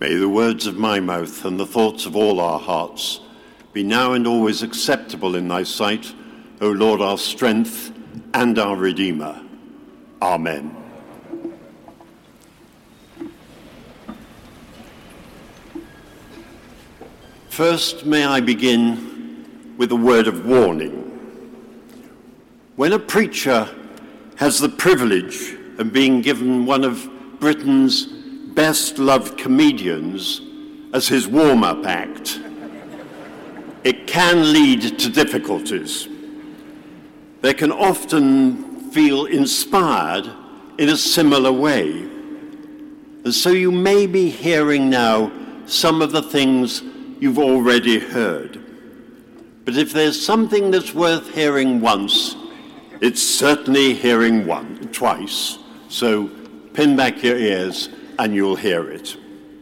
May the words of my mouth and the thoughts of all our hearts be now and always acceptable in thy sight, O Lord, our strength and our Redeemer. Amen. First, may I begin with a word of warning. When a preacher has the privilege of being given one of Britain's best-loved comedians as his warm-up act, it can lead to difficulties. They can often feel inspired in a similar way. And so you may be hearing now some of the things you've already heard. But if there's something that's worth hearing once, it's certainly hearing twice. So pin back your ears and you'll hear it.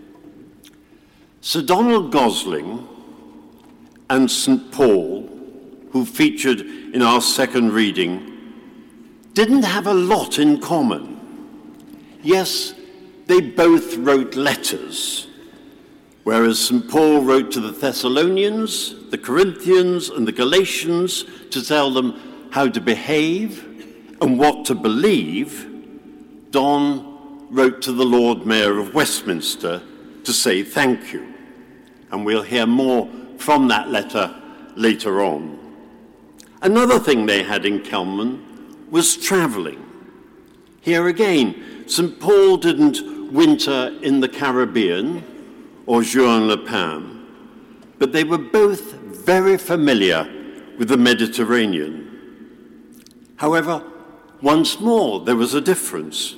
Sir Donald Gosling and St. Paul, who featured in our second reading, didn't have a lot in common. Yes, they both wrote letters, whereas St. Paul wrote to the Thessalonians, the Corinthians, and the Galatians to tell them how to behave and what to believe, Don wrote to the Lord Mayor of Westminster to say thank you. And we'll hear more from that letter later on. Another thing they had in common was traveling. Here again, St. Paul didn't winter in the Caribbean or Juan-le-Pin, but they were both very familiar with the Mediterranean. However, once more, there was a difference.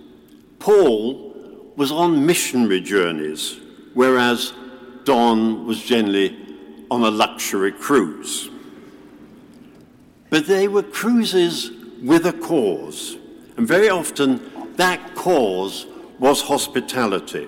Paul was on missionary journeys, whereas Don was generally on a luxury cruise. But they were cruises with a cause, and very often that cause was hospitality.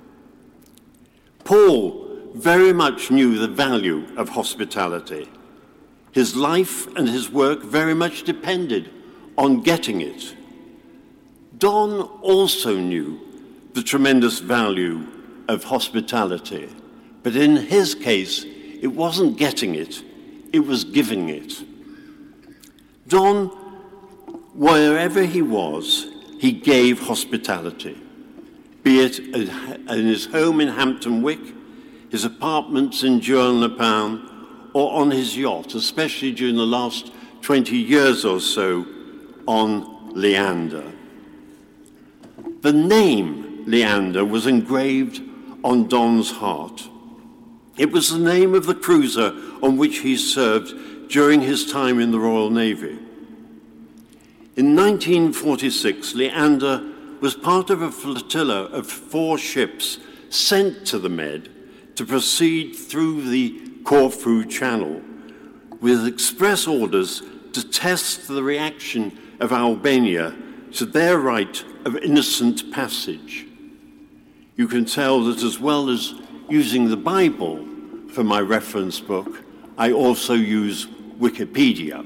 Paul very much knew the value of hospitality. His life and his work very much depended on getting it. Don also knew the tremendous value of hospitality, but in his case, it wasn't getting it, it was giving it. Don, wherever he was, he gave hospitality, be it in his home in Hampton Wick, his apartments in Juan-le-Pin, or on his yacht, especially during the last 20 years or so on Leander. The name Leander was engraved on Don's heart. It was the name of the cruiser on which he served during his time in the Royal Navy. In 1946, Leander was part of a flotilla of 4 ships sent to the Med to proceed through the Corfu Channel with express orders to test the reaction of Albania to their right of innocent passage. You can tell that as well as using the Bible for my reference book, I also use Wikipedia.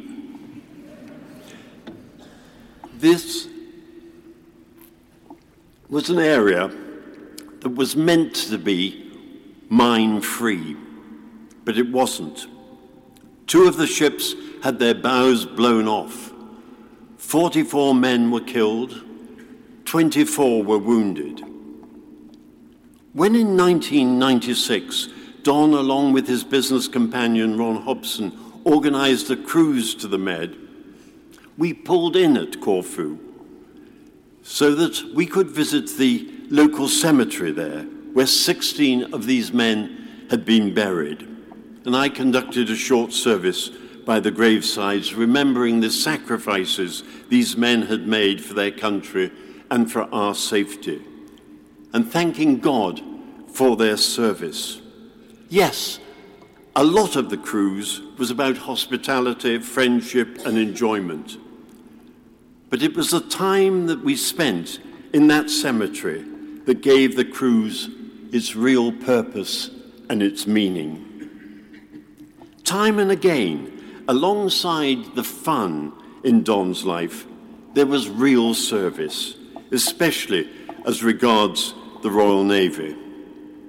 This was an area that was meant to be mine-free, but it wasn't. 2 of the ships had their bows blown off. 44 men were killed, 24 were wounded. When in 1996, Don, along with his business companion Ron Hobson, organized a cruise to the Med, we pulled in at Corfu so that we could visit the local cemetery there, where 16 of these men had been buried. And I conducted a short service by the gravesides, remembering the sacrifices these men had made for their country and for our safety, and thanking God for their service. Yes, a lot of the cruise was about hospitality, friendship, and enjoyment. But it was the time that we spent in that cemetery that gave the cruise its real purpose and its meaning. Time and again, alongside the fun in Don's life, there was real service, especially as regards the Royal Navy.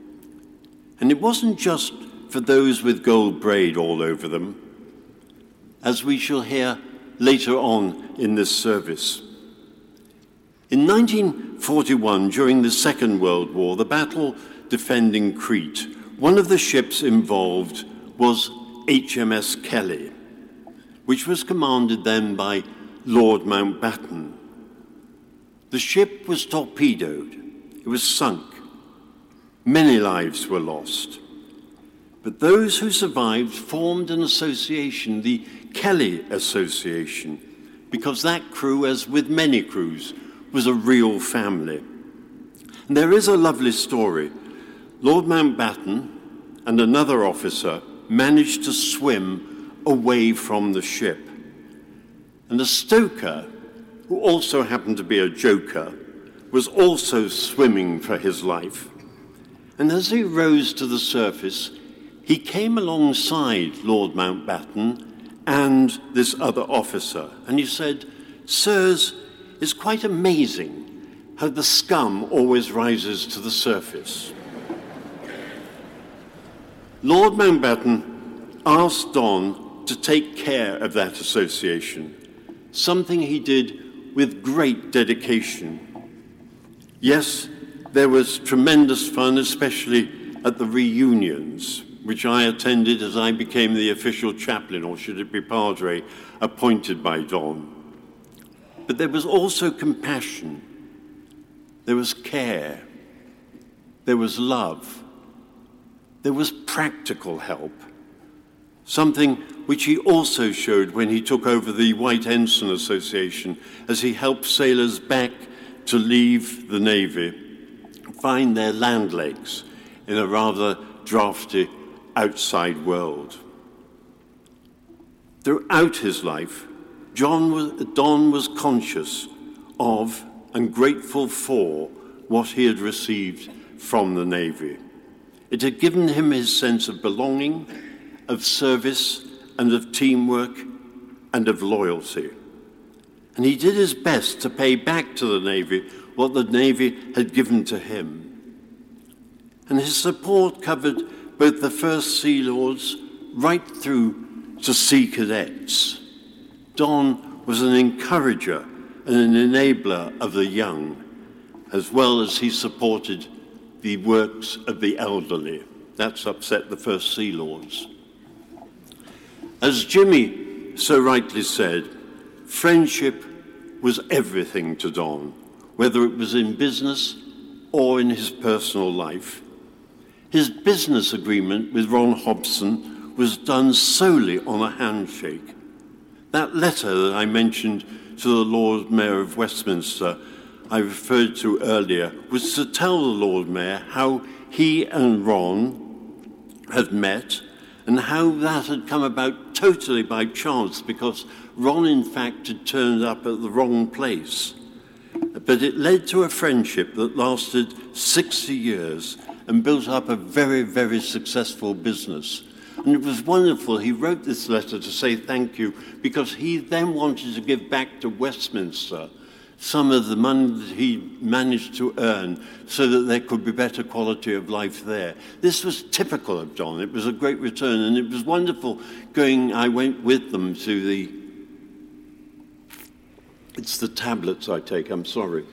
And it wasn't just for those with gold braid all over them, as we shall hear later on in this service. In 1941, during the Second World War, the battle defending Crete, one of the ships involved was HMS Kelly, which was commanded then by Lord Mountbatten. The ship was torpedoed. It was sunk. Many lives were lost. But those who survived formed an association, the Kelly Association, because that crew, as with many crews, was a real family. And there is a lovely story. Lord Mountbatten and another officer managed to swim away from the ship. And a stoker, who also happened to be a joker, was also swimming for his life. And as he rose to the surface, he came alongside Lord Mountbatten and this other officer, and he said, "Sirs, it's quite amazing how the scum always rises to the surface." Lord Mountbatten asked Don to take care of that association, something he did with great dedication. Yes, there was tremendous fun, especially at the reunions, which I attended as I became the official chaplain, or should it be padre, appointed by Don. But there was also compassion, there was care, there was love, there was practical help, something which he also showed when he took over the White Ensign Association as he helped sailors back to leave the Navy, find their land legs in a rather drafty outside world. Throughout his life, Don was conscious of and grateful for what he had received from the Navy. It had given him his sense of belonging, of service, and of teamwork, and of loyalty. And he did his best to pay back to the Navy what the Navy had given to him. And his support covered both the First Sea Lords right through to Sea Cadets. Don was an encourager and an enabler of the young, as well as he supported the works of the elderly. That's upset the First Sea Lords. As Jimmy so rightly said, friendship was everything to Don, whether it was in business or in his personal life. His business agreement with Ron Hobson was done solely on a handshake. That letter that I mentioned to the Lord Mayor of Westminster, I referred to earlier, was to tell the Lord Mayor how he and Ron had met and how that had come about totally by chance because Ron, in fact, had turned up at the wrong place. But it led to a friendship that lasted 60 years and built up a very, very successful business. And it was wonderful. He wrote this letter to say thank you because he then wanted to give back to Westminster some of the money that he managed to earn so that there could be better quality of life there. This was typical of John. It was a great return, and it was wonderful going. I went with them to it's the tablets I take, I'm sorry.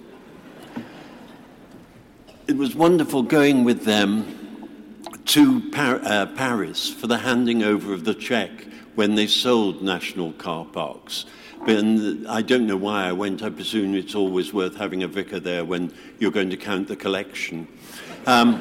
It was wonderful going with them to Paris for the handing over of the cheque when they sold national car parks. And I don't know why I went. I presume it's always worth having a vicar there when you're going to count the collection. But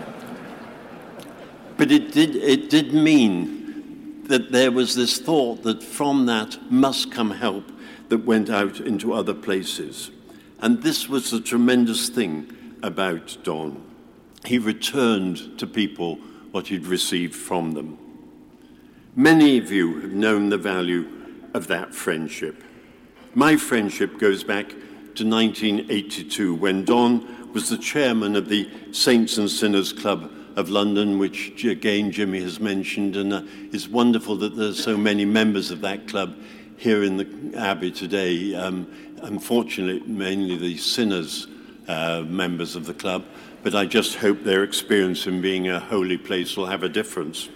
it did mean that there was this thought that from that must come help that went out into other places. And this was the tremendous thing about Don. He returned to people what he'd received from them. Many of you have known the value of that friendship. My friendship goes back to 1982 when Don was the chairman of the Saints and Sinners Club of London, which again Jimmy has mentioned, and it's wonderful that there's so many members of that club here in the Abbey today. Unfortunately, mainly the Sinners members of the club, but I just hope their experience in being a holy place will have a difference.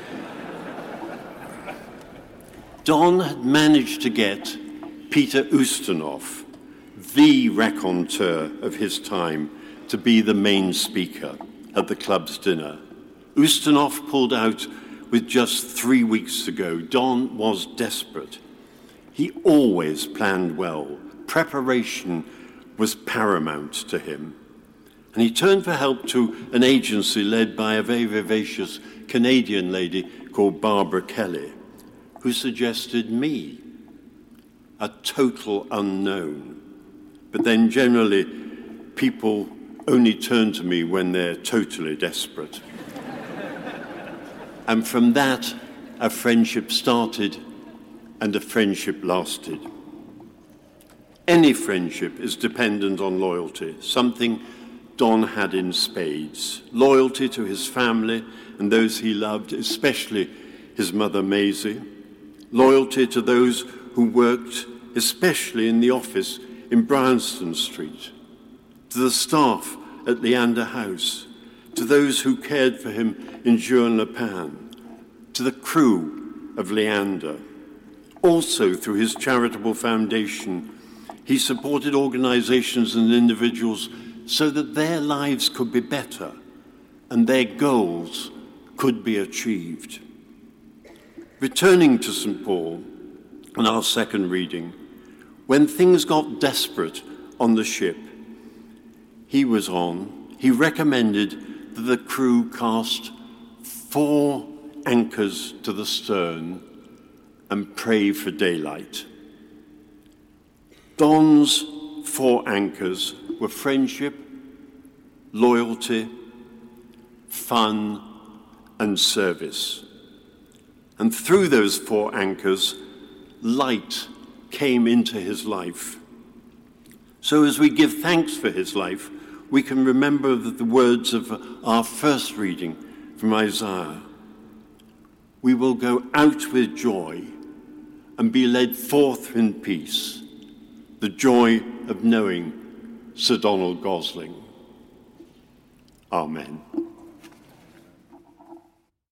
Don had managed to get Peter Ustinov, the raconteur of his time, to be the main speaker at the club's dinner. Ustinov pulled out with just 3 weeks to go. Don was desperate. He always planned well. Preparation was paramount to him. And he turned for help to an agency led by a very vivacious Canadian lady called Barbara Kelly, who suggested me, a total unknown. But then generally, people only turn to me when they're totally desperate. And from that, a friendship started and a friendship lasted. Any friendship is dependent on loyalty, something Don had in spades. Loyalty to his family and those he loved, especially his mother Maisie. Loyalty to those who worked, especially in the office in Bryanston Street. To the staff at Leander House. To those who cared for him in Juan-le-Pan. To the crew of Leander. Also, through his charitable foundation, he supported organizations and individuals so that their lives could be better and their goals could be achieved. Returning to St. Paul, in our second reading, when things got desperate on the ship he recommended that the crew cast 4 anchors to the stern and pray for daylight. Don's 4 anchors were friendship, loyalty, fun, and service. And through those 4 anchors, light came into his life. So as we give thanks for his life, we can remember the words of our first reading from Isaiah. We will go out with joy and be led forth in peace, the joy of knowing Sir Donald Gosling. Amen.